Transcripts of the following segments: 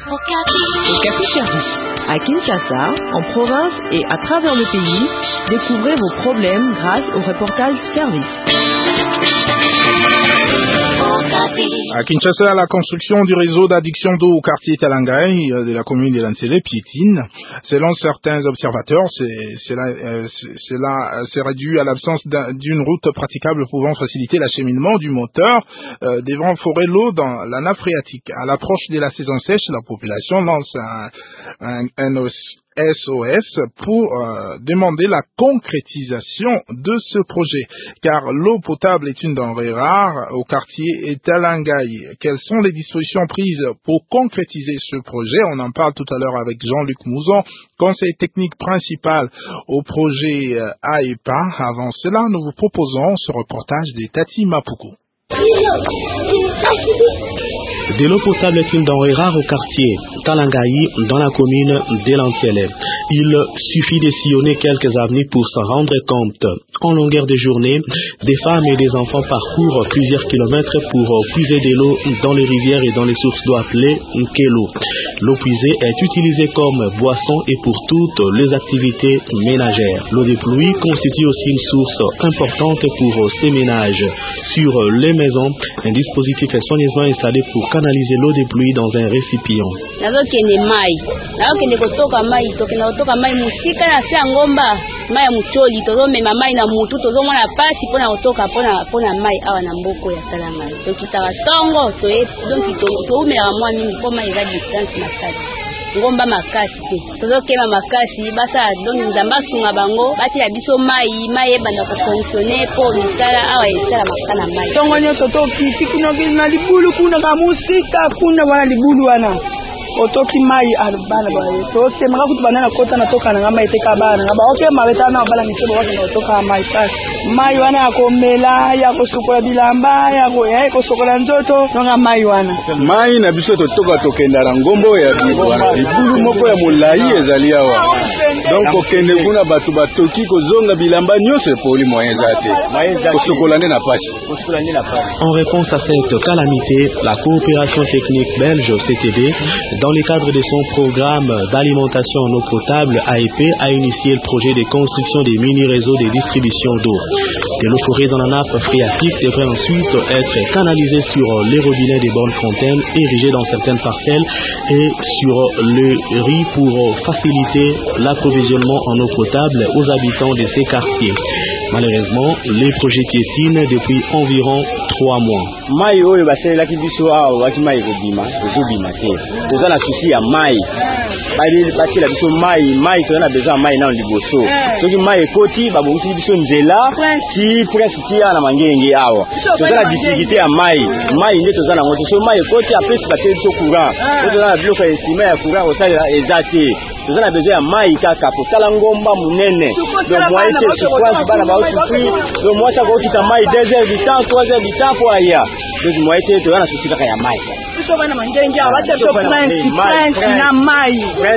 Okapi Service. À Kinshasa, en province et à travers le pays, découvrez vos problèmes grâce au reportage service. À Kinshasa, la construction du réseau d'adduction d'eau au quartier Talangai de la commune de Lansele piétine. Selon certains observateurs, cela serait dû à l'absence d'une route praticable pouvant faciliter l'acheminement du moteur devant forer l'eau dans la nappe phréatique. À l'approche de la saison sèche, la population lance un SOS pour demander la concrétisation de ce projet, car l'eau potable est une denrée rare au quartier Talangai. Quelles sont les dispositions prises pour concrétiser ce projet? On en parle tout à l'heure avec Jean-Luc Mouzon, conseiller technique principal au projet AEPA. Avant cela, nous vous proposons ce reportage de Tati Mapuko. De l'eau potable est une denrée rare au quartier Talangai dans la commune d'Elansele. Il suffit de sillonner quelques avenues pour s'en rendre compte. En longueur de journée, des femmes et des enfants parcourent plusieurs kilomètres pour puiser de l'eau dans les rivières et dans les sources d'eau appelées Nkelo. L'eau puisée est utilisée comme boisson et pour toutes les activités ménagères. L'eau de pluie constitue aussi une source importante pour ces ménages. Sur les maisons, un dispositif est soigneusement installé pour canaliser l'eau de pluie dans un récipient. ngomba makasi te tozokema makasi basa donc nzamba sunga bango batila biso mai ebanda ko fonctionner po misala awa esala makana mai tongo nyoto toki kuna na libulu kuna kamusika kuna wana libulu wana otoki mai albana ba toke maka kutu banana kota na toka na mai teka bana ngaba oke mabeta na bala misebo wake na toka mai kasi mai wana yakomela yakosukola bilamba yako sokola nzoto nonga mai wana mai na biso totoka tokenda na ngombo ya libulu moko ya molai ezali awa donc okende kuna batu batoki kozonga bilamba nyonso poli moyen zate kosokola na pasi. En réponse à cette calamité, la coopération technique belge CTD, dans le cadre de son programme d'alimentation en eau potable, AEP a initié le projet de construction des mini-réseaux de distribution d'eau. De l'eau forée dans la nappe phréatique devrait ensuite être canalisée sur les robinets des bornes fontaines érigées dans certaines parcelles et sur le riz pour faciliter l'approvisionnement en eau potable aux habitants de ces quartiers. Malheureusement, les projets piétinent depuis environ 3 mois. Mai oyo basela ki biso awa waki mai kobima ezobima te. Toza na souci ya mai. Basi la biso mai toza na besoin mai na liboso. Soki mai ekoti babongisi biso nzela ki presque ti na mangenge awa. Toza na difficulté ya mai nde toza na ngoto. So mai ekoti après basela biso courant. Toza na biloko estima ya courant osala ezate. Toza na besoin ya mai kaka potala ngomba munene. Donc moi c'est quoi bana ba souci. Donc moi ça va okita mai 2 heures du temps 3 heures du temps pour aya. Donc moi c'est toza na souci kaka ya mai. Biso bana mangenge awa bacha prince na mai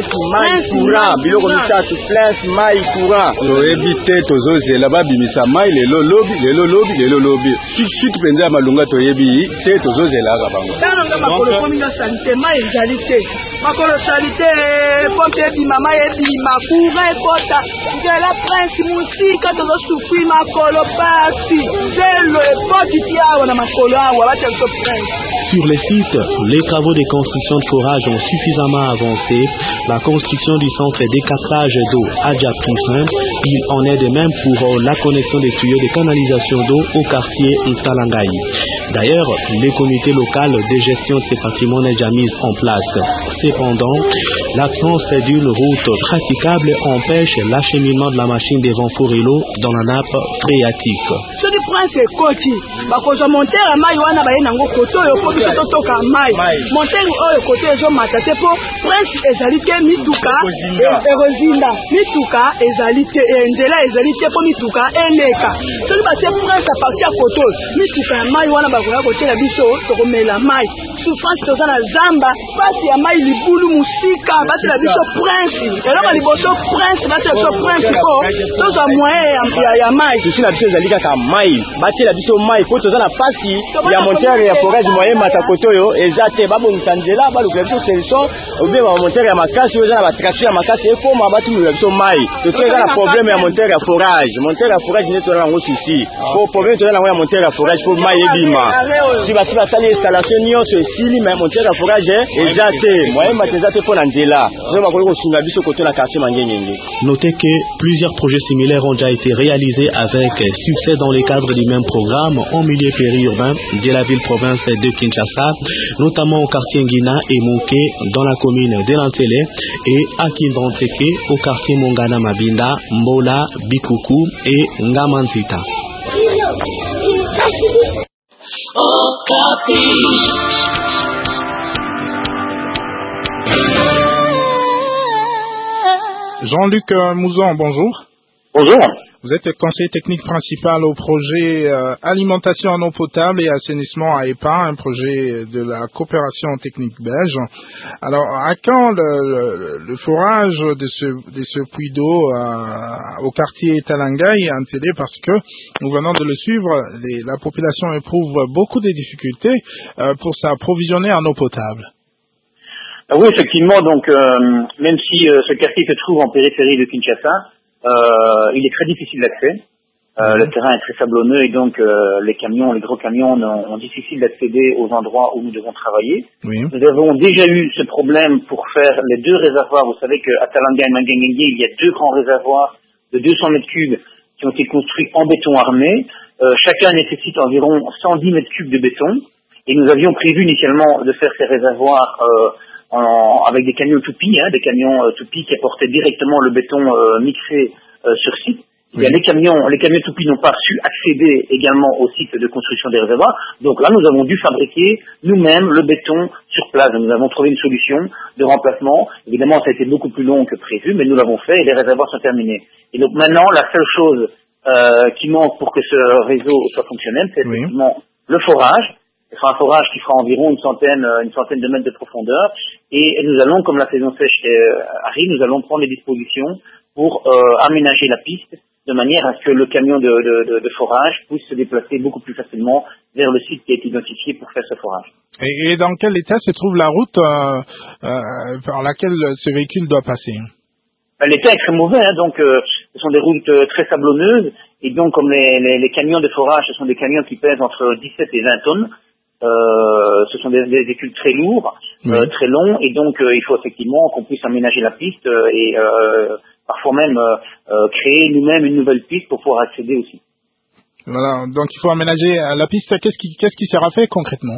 courant biloko mitatu prince mai courant toyebi te tozozela babimisa mai lelo lobi chiki penza malunga toyebi te tozozela ka bango tananga makolo komina santé mai ezali te makolo santé pompe ebima mai ebima courant ekota ngela prince musika tozosufri makolo pasi zelo epoti ti awa na makolo awa bacha biso prince. Sur les sites, les travaux de construction de forage ont suffisamment avancé. La construction du centre de captage d'eau a déjà pris fin. Il en est de même pour la connexion des tuyaux de canalisation d'eau au quartier Talangai. D'ailleurs, le comité local de gestion de ces patrimoines est déjà mis en place. Cependant, l'absence d'une route praticable empêche l'acheminement de la machine devant forer l'eau dans la nappe phréatique. Ce qui prend c'est côté. Parce que monter à mai wana ba yenango koto yo ko biso toka mai. Monter oyo koto ezo matate po prince ezalite mituka erozinda mituka ezalite ndela ezalite po mituka eleka. Ce qui ba se prince à partir koto mituka mai wana ba koya kote la biso tokomela mai. Souffrance toza na zamba pasi ya mai libulu musika basi la biso prince. Et là liboso prince basi la biso prince po toza moyen ya mai. Ceci la biso ezalika ka mai batie la biso mai po toza na pasi ya montere ya forage moyen matakotoyo ezate babongisa nzela baluka biso solution obe ba montere ya makasi oza na ba traction ya makasi ekoma batumula biso mai toza na problème ya montere ya forage ne toza nango souci po problème toza nango ya montere ya forage po mai ebima si basali installation nyonso esili mais montere ya forage ezate moyen matezate po na nzela zo bakoli kosunga biso koto na quartier Mangengenge. Notez que plusieurs projets similaires ont déjà été réalisés avec succès dans le cadre du même programme en milieu périurbain de la ville-province de Kinshasa, notamment au quartier Ngina et Mouké dans la commune d'Elantele et à Kindanseke au quartier Mongana Mabinda, Mbola, Bikuku et Ngamanzita. Jean-Luc Mouzon, bonjour. Bonjour. Vous êtes conseiller technique principal au projet alimentation en eau potable et assainissement à EPA, un projet de la coopération technique belge. Alors, à quand le forage de ce puits d'eau au quartier Talangaï en Télé, parce que nous venons de le suivre, la population éprouve beaucoup de difficultés pour s'approvisionner en eau potable. Oui, effectivement, donc même si ce quartier se trouve en périphérie de Kinshasa, il est très difficile d'accès. Le terrain est très sablonneux et donc les gros camions ont difficile d'accéder aux endroits où nous devons travailler. Oui. Nous avons déjà eu ce problème pour faire les 2 réservoirs. Vous savez qu'à Talanga et Mangengenge, il y a 2 grands réservoirs de 200 mètres cubes qui ont été construits en béton armé. Chacun nécessite environ 110 mètres cubes de béton. Et nous avions prévu initialement de faire ces réservoirs avec des camions toupis, des camions toupis qui apportaient directement le béton mixé sur site. Oui. Les camions toupis n'ont pas su accéder également au site de construction des réservoirs. Donc là, nous avons dû fabriquer nous-mêmes le béton sur place. Nous avons trouvé une solution de remplacement. Évidemment, ça a été beaucoup plus long que prévu, mais nous l'avons fait et les réservoirs sont terminés. Et donc maintenant, la seule chose qui manque pour que ce réseau soit fonctionnel, c'est effectivement le forage. Ce sera un forage qui fera environ une centaine de mètres de profondeur. Et nous allons, comme la saison sèche arrive, nous allons prendre les dispositions pour aménager la piste de manière à ce que le camion de forage puisse se déplacer beaucoup plus facilement vers le site qui est identifié pour faire ce forage. Et dans quel état se trouve la route par laquelle ce véhicule doit passer? L'état est très mauvais, donc ce sont des routes très sablonneuses. Et donc, comme les camions de forage, ce sont des camions qui pèsent entre 17 et 20 tonnes. Ce sont des véhicules très lourds, très longs, et donc il faut effectivement qu'on puisse aménager la piste et parfois même créer nous-mêmes une nouvelle piste pour pouvoir accéder aussi. Voilà, donc il faut aménager la piste. Qu'est-ce qui sera fait concrètement?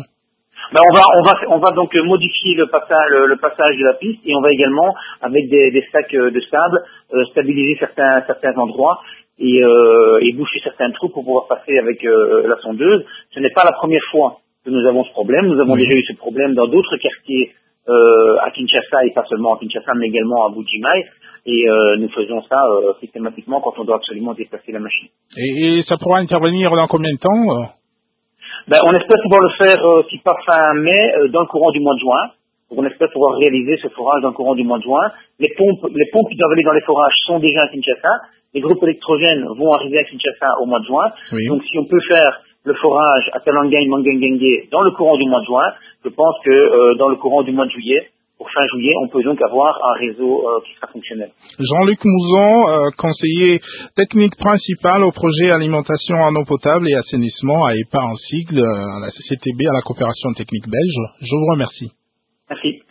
On va donc modifier le passage de la piste, et on va également, avec des sacs de sable, stabiliser certains endroits et boucher certains trous pour pouvoir passer avec la sondeuse. Ce n'est pas la première fois que nous avons ce problème. Nous avons déjà eu ce problème dans d'autres quartiers à Kinshasa, et pas seulement à Kinshasa, mais également à Bujimai. Et nous faisons ça systématiquement quand on doit absolument déplacer la machine. Et ça pourra intervenir dans combien de temps? On espère pouvoir le faire, si pas fin mai, dans le courant du mois de juin. Donc on espère pouvoir réaliser ce forage dans le courant du mois de juin. Les pompes qui doivent aller dans les forages sont déjà à Kinshasa. Les groupes électrogènes vont arriver à Kinshasa au mois de juin. Oui. Donc si on peut faire le forage à Talanga et Mangengenge dans le courant du mois de juin, je pense que dans le courant du mois de juillet, pour fin juillet, on peut donc avoir un réseau qui sera fonctionnel. Jean-Luc Mouzon, conseiller technique principal au projet alimentation en eau potable et assainissement à EPA en sigle, à la CCTB, à la coopération technique belge. Je vous remercie. Merci.